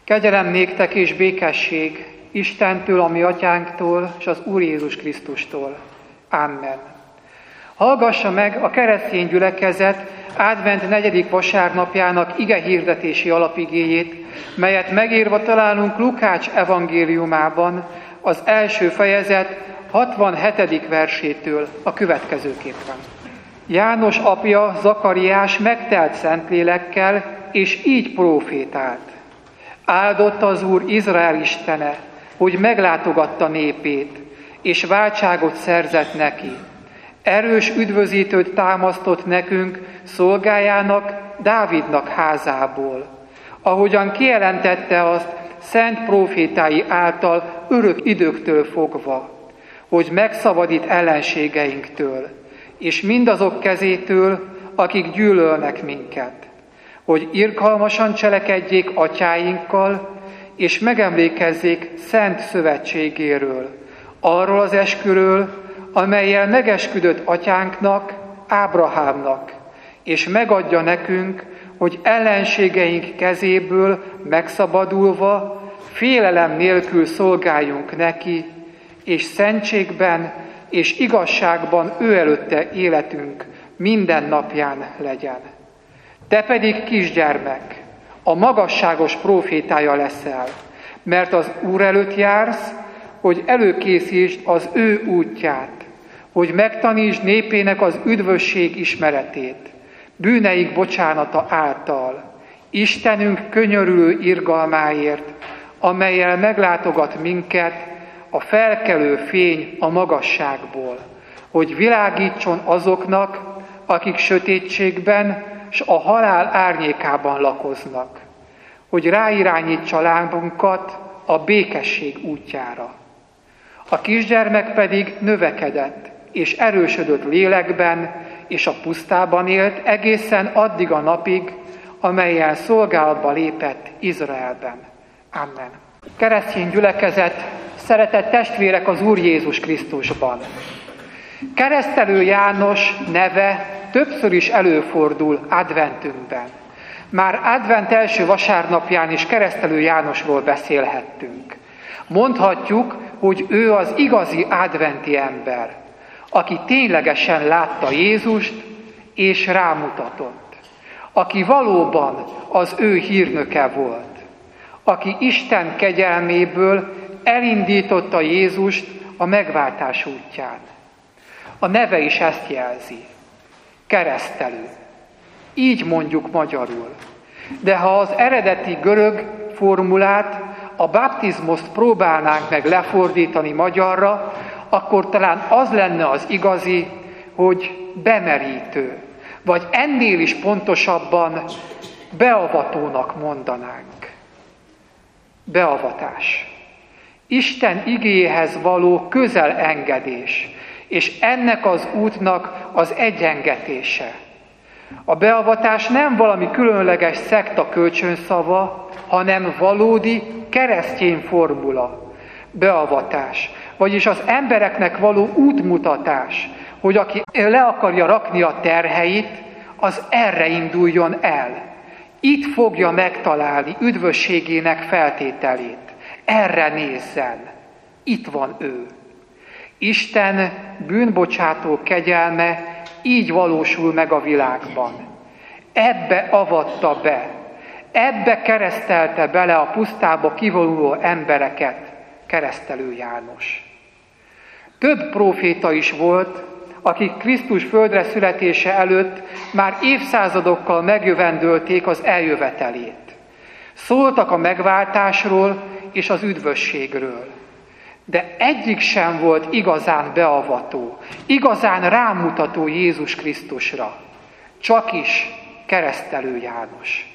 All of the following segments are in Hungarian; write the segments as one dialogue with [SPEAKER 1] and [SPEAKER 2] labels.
[SPEAKER 1] Kegyelem néktek és békesség Istentől, a mi atyánktól, és az Úr Jézus Krisztustól. Amen. Hallgassa meg a keresztény gyülekezet advent 4. vasárnapjának igehirdetési alapigéjét, melyet megírva találunk Lukács evangéliumában, az első fejezet 67. versétől a következőképpen. János apja Zakariás megtelt Szentlélekkel, és így prófétált. Áldott az Úr Izrael istene, hogy meglátogatta népét, és váltságot szerzett neki. Erős üdvözítőt támasztott nekünk szolgájának, Dávidnak házából, ahogyan kijelentette azt szent prófétái által örök időktől fogva, hogy megszabadít ellenségeinktől, és mindazok kezétől, akik gyűlölnek minket, hogy irgalmasan cselekedjék atyáinkkal, és megemlékezzék szent szövetségéről, arról az esküről, amellyel megesküdött atyánknak, Ábrahámnak, és megadja nekünk, hogy ellenségeink kezéből megszabadulva, félelem nélkül szolgáljunk neki, és szentségben és igazságban ő előtte életünk minden napján legyen. Te pedig, kisgyermek, a magasságos prófétája leszel, mert az Úr előtt jársz, hogy előkészítsd az ő útját, hogy megtanítsd népének az üdvösség ismeretét, bűneik bocsánata által, Istenünk könyörülő irgalmáért, amellyel meglátogat minket a felkelő fény a magasságból, hogy világítson azoknak, akik sötétségben s a halál árnyékában lakoznak, hogy ráirányítsa lábunkat a békesség útjára. A kisgyermek pedig növekedett és erősödött lélekben, és a pusztában élt egészen addig a napig, amellyel szolgálatba lépett Izraelben. Amen. Keresztény gyülekezet, szeretett testvérek az Úr Jézus Krisztusban! Keresztelő János neve többször is előfordul adventünkben. Már advent első vasárnapján is Keresztelő Jánosról beszélhettünk. Mondhatjuk, hogy ő az igazi adventi ember, aki ténylegesen látta Jézust és rámutatott, aki valóban az ő hírnöke volt, aki Isten kegyelméből elindította Jézust a megváltás útján. A neve is ezt jelzi. Keresztelő. Így mondjuk magyarul. De ha az eredeti görög formulát, a baptizmust próbálnánk meg lefordítani magyarra, akkor talán az lenne az igazi, hogy bemerítő, vagy ennél is pontosabban beavatónak mondanánk. Beavatás. Isten igéhez való közelengedés, és ennek az útnak az egyengetése. A beavatás nem valami különleges szekta kölcsönszava, hanem valódi keresztény formula. Beavatás, vagyis az embereknek való útmutatás, hogy aki le akarja rakni a terheit, az erre induljon el. Itt fogja megtalálni üdvösségének feltételét. Erre nézzen. Itt van ő. Isten bűnbocsátó kegyelme így valósul meg a világban. Ebbe avatta be, ebbe keresztelte bele a pusztába kivonuló embereket Keresztelő János. Több próféta is volt, akik Krisztus földre születése előtt már évszázadokkal megjövendölték az eljövetelét. Szóltak a megváltásról és az üdvösségről. De egyik sem volt igazán beavató, igazán rámutató Jézus Krisztusra. Csak is Keresztelő János.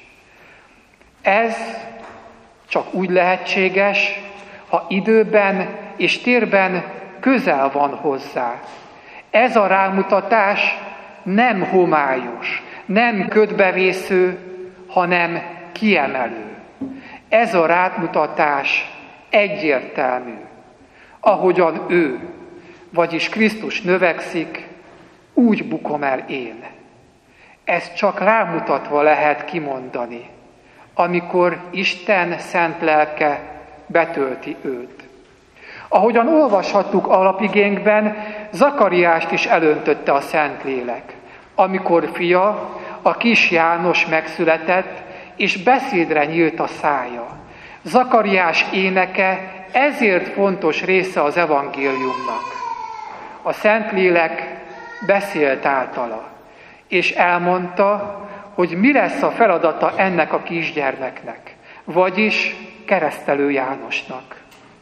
[SPEAKER 1] Ez csak úgy lehetséges, ha időben és térben közel van hozzá. Ez a rámutatás nem homályos, nem ködbevésző, hanem kiemelő. Ez a rámutatás egyértelmű. Ahogyan ő, vagyis Krisztus növekszik, úgy bukom el én. Ezt csak rámutatva lehet kimondani. amikor Isten szent lelke betölti őt. Ahogyan olvashattuk alapigénkben, Zakariást is elöntötte a Szentlélek, amikor fia, a kis János megszületett, és beszédre nyílt a szája. Zakariás éneke ezért fontos része az evangéliumnak. A Szentlélek beszélt általa, és elmondta, hogy mi lesz a feladata ennek a kisgyermeknek, vagyis keresztelő Jánosnak.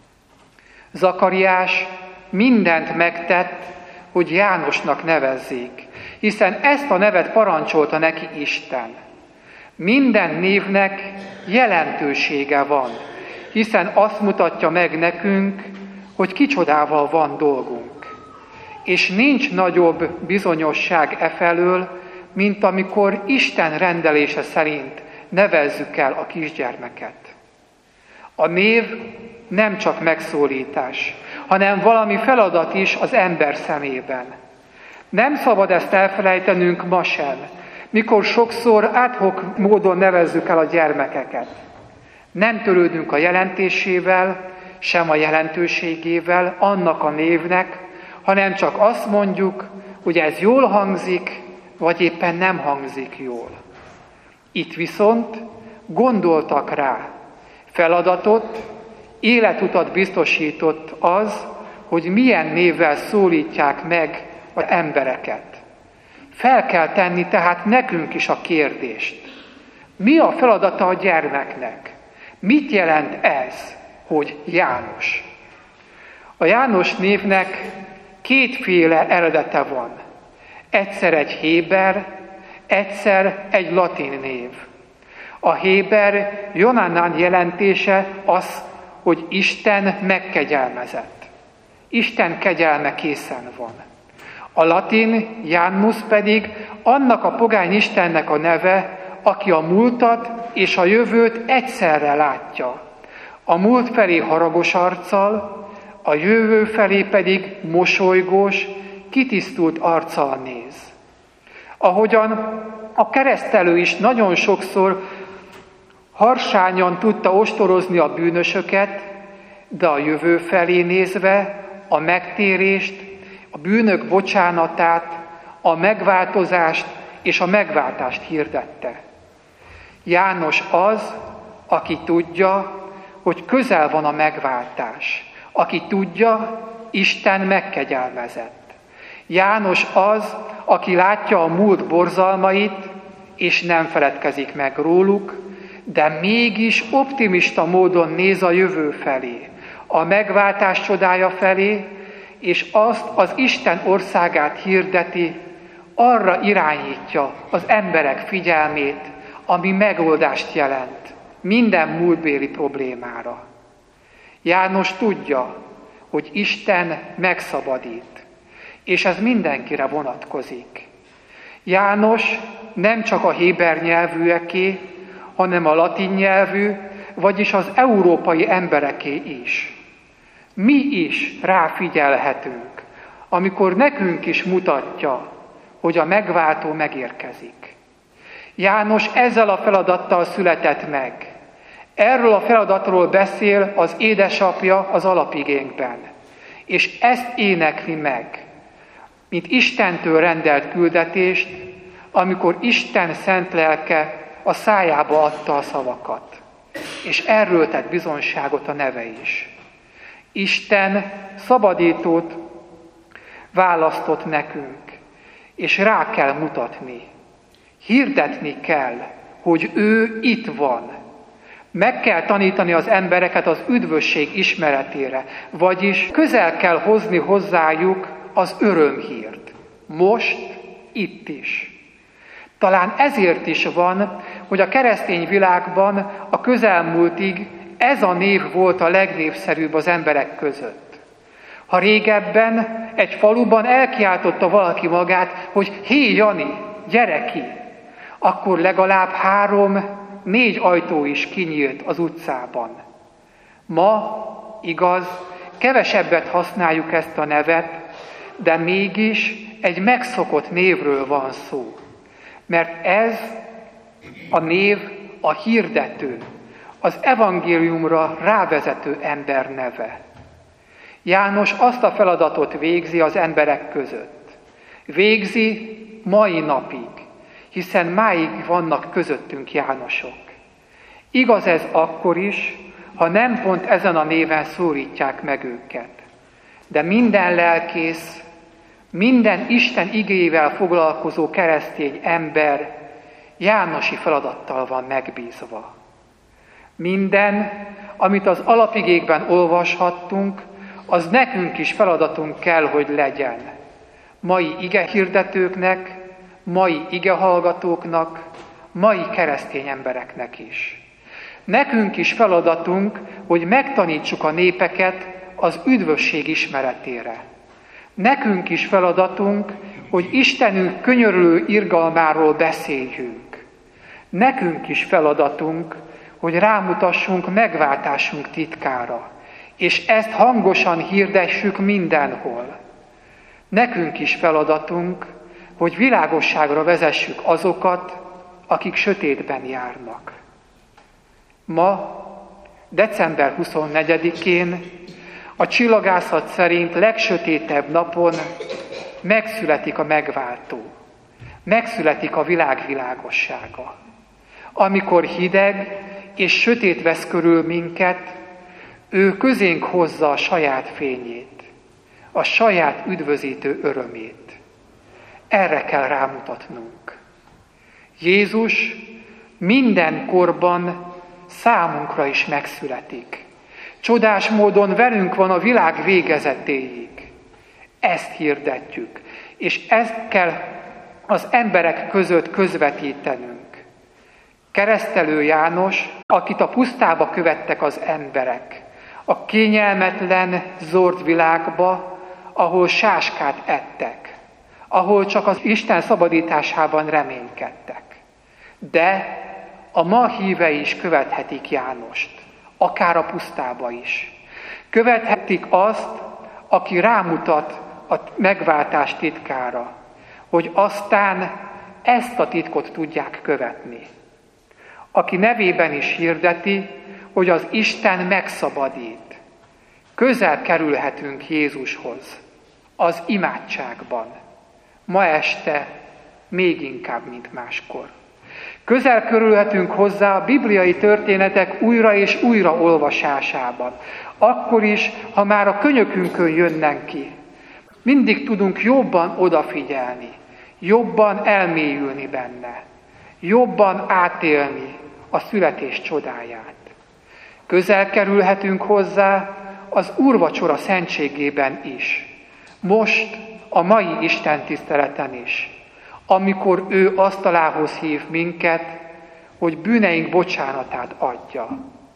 [SPEAKER 1] Zakariás mindent megtett, hogy Jánosnak nevezzék, hiszen ezt a nevet parancsolta neki Isten. Minden névnek jelentősége van, hiszen azt mutatja meg nekünk, hogy kicsodával van dolgunk. És nincs nagyobb bizonyosság efelől, mint amikor Isten rendelése szerint nevezzük el a kisgyermeket. A név nem csak megszólítás, hanem valami feladat is az ember szemében. Nem szabad ezt elfelejtenünk ma sem, mikor sokszor ad hoc módon nevezzük el a gyermekeket. Nem törődünk a jelentésével, sem a jelentőségével annak a névnek, hanem csak azt mondjuk, hogy ez jól hangzik, vagy éppen nem hangzik jól. Itt viszont gondoltak rá. Feladatot, életutat biztosított az, hogy milyen névvel szólítják meg az embereket. Fel kell tenni tehát nekünk is a kérdést. Mi a feladata a gyermeknek? Mit jelent ez, hogy János? A János névnek kétféle eredete van. Egyszer egy héber, egyszer egy latin név. A héber Jonanan jelentése az, hogy Isten megkegyelmezett. Isten kegyelme készen van. A latin Janus pedig annak a pogány istennek a neve, aki a múltat és a jövőt egyszerre látja. A múlt felé haragos arccal, a jövő felé pedig mosolygós, kitisztult arccal néz. Ahogyan a keresztelő is nagyon sokszor harsányan tudta ostorozni a bűnösöket, de a jövő felé nézve a megtérést, a bűnök bocsánatát, a megváltozást és a megváltást hirdette. János az, aki tudja, hogy közel van a megváltás, aki tudja, Isten megkegyelmezett. János az, aki látja a múlt borzalmait, és nem feledkezik meg róluk, de mégis optimista módon néz a jövő felé, a megváltás csodája felé, és azt az Isten országát hirdeti, arra irányítja az emberek figyelmét, ami megoldást jelent minden múltbéli problémára. János tudja, hogy Isten megszabadít, és ez mindenkire vonatkozik. János nem csak a héber nyelvűeké, hanem a latin nyelvű, vagyis az európai embereké is. Mi is ráfigyelhetünk, amikor nekünk is mutatja, hogy a megváltó megérkezik. János ezzel a feladattal született meg. Erről a feladatról beszél az édesapja az alapigénkben, és ezt énekli meg, mint Istentől rendelt küldetést, amikor Isten szent lelke a szájába adta a szavakat. És erről tett bizonyságot a neve is. Isten szabadítót választott nekünk, és rá kell mutatni. Hirdetni kell, hogy ő itt van. Meg kell tanítani az embereket az üdvösség ismeretére, vagyis közel kell hozni hozzájuk az örömhírt. Most, itt is. Talán ezért is van, hogy a keresztény világban a közelmúltig ez a név volt a legnépszerűbb az emberek között. Ha régebben egy faluban elkiáltotta valaki magát, hogy hé Jani, gyere ki, akkor legalább 3-4 ajtó is kinyílt az utcában. Ma, igaz, kevesebbet használjuk ezt a nevet, de mégis egy megszokott névről van szó. Mert ez a név a hirdető, az evangéliumra rávezető ember neve. János azt a feladatot végzi az emberek között. Végzi mai napig, hiszen máig vannak közöttünk Jánosok. Igaz ez akkor is, ha nem pont ezen a néven szólítják meg őket. De minden lelkész, minden Isten igéjével foglalkozó keresztény ember jánosi feladattal van megbízva. Minden, amit az alapigékben olvashattunk, az nekünk is feladatunk kell, hogy legyen. Mai igehirdetőknek, mai igehallgatóknak, mai keresztény embereknek is. Nekünk is feladatunk, hogy megtanítsuk a népeket az üdvösség ismeretére. Nekünk is feladatunk, hogy Istenünk könyörülő irgalmáról beszéljünk. Nekünk is feladatunk, hogy rámutassunk megváltásunk titkára, és ezt hangosan hirdessük mindenhol. Nekünk is feladatunk, hogy világosságra vezessük azokat, akik sötétben járnak. Ma, december 24-én, a csillagászat szerint legsötétebb napon megszületik a megváltó. Megszületik a világ világossága. Amikor hideg és sötét vesz körül minket, ő közénk hozza a saját fényét, a saját üdvözítő örömét. Erre kell rámutatnunk. Jézus minden korban számunkra is megszületik. Csodás módon velünk van a világ végezetéig. Ezt hirdetjük, és ezt kell az emberek között közvetítenünk. Keresztelő János, akit a pusztába követtek az emberek, a kényelmetlen, zord világba, ahol sáskát ettek, ahol csak az Isten szabadításában reménykedtek. De a ma hívei is követhetik Jánost, akár a pusztába is. Követhetik azt, aki rámutat a megváltás titkára, hogy aztán ezt a titkot tudják követni. Aki nevében is hirdeti, hogy az Isten megszabadít. Közel kerülhetünk Jézushoz, az imádságban. Ma este még inkább, mint máskor. Közel kerülhetünk hozzá a bibliai történetek újra és újra olvasásában. Akkor is, ha már a könyökünkön jönnek ki. Mindig tudunk jobban odafigyelni, jobban elmélyülni benne, jobban átélni a születés csodáját. Közel kerülhetünk hozzá az úrvacsora szentségében is. Most a mai Isten tiszteleten is, amikor ő asztalához hív minket, hogy bűneink bocsánatát adja.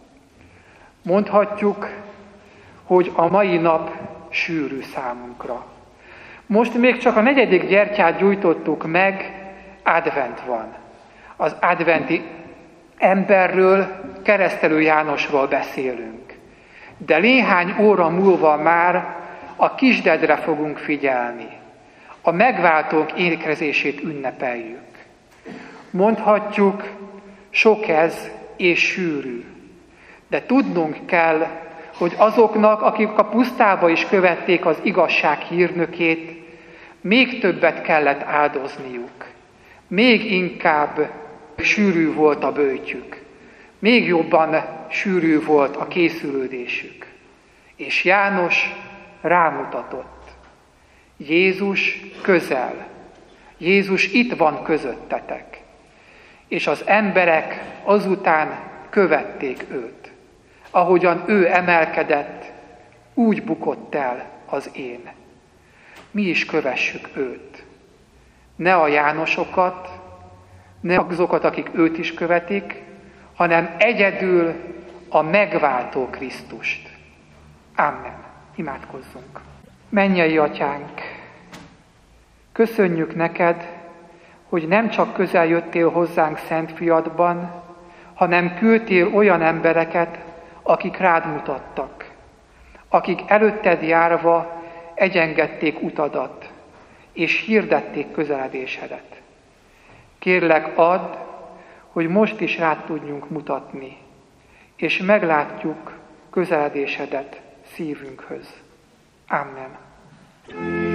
[SPEAKER 1] Mondhatjuk, hogy a mai nap sűrű számunkra. Most még csak a 4. gyertyát gyújtottuk meg, advent van. Az adventi emberről, Keresztelő Jánosról beszélünk. De néhány óra múlva már a kisdedre fogunk figyelni. A megváltók énekezését ünnepeljük. Mondhatjuk, sok ez és sűrű. De tudnunk kell, hogy azoknak, akik a pusztába is követték az igazság hírnökét, még többet kellett áldozniuk. Még inkább sűrű volt a böjtjük. Még jobban sűrű volt a készülődésük. És János rámutatott. Jézus közel. Jézus itt van közöttetek. És az emberek azután követték őt. Ahogyan ő emelkedett, úgy bukott el az én. Mi is kövessük őt. Ne a Jánosokat, ne azokat, akik őt is követik, hanem egyedül a megváltó Krisztust. Amen. Imádkozzunk. Mennyei Atyánk, köszönjük neked, hogy nem csak közel jöttél hozzánk Szent Fiadban, hanem küldtél olyan embereket, akik rád mutattak, akik előtted járva egyengedték utadat, és hirdették közeledésedet. Kérlek, add, hogy most is rád tudjunk mutatni, és meglátjuk közeledésedet szívünkhöz. Amen.